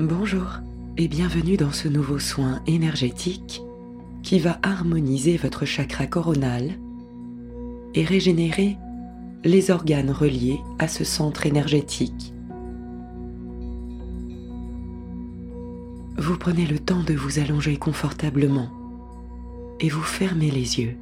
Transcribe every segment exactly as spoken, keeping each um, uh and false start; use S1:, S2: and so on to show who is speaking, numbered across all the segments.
S1: Bonjour et bienvenue dans ce nouveau soin énergétique qui va harmoniser votre chakra coronal et régénérer les organes reliés à ce centre énergétique. Vous prenez le temps de vous allonger confortablement et vous fermez les yeux.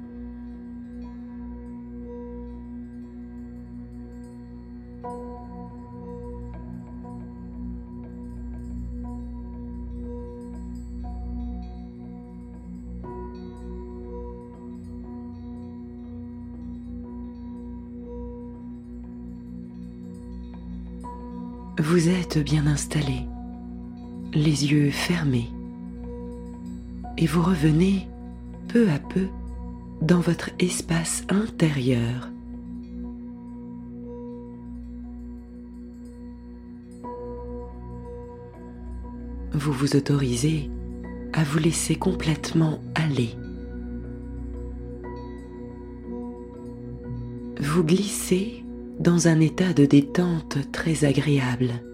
S1: Vous êtes bien installé, les yeux fermés, et vous revenez peu à peu dans votre espace intérieur. Vous vous autorisez à vous laisser complètement aller. Vous glissez dans un état de détente très agréable.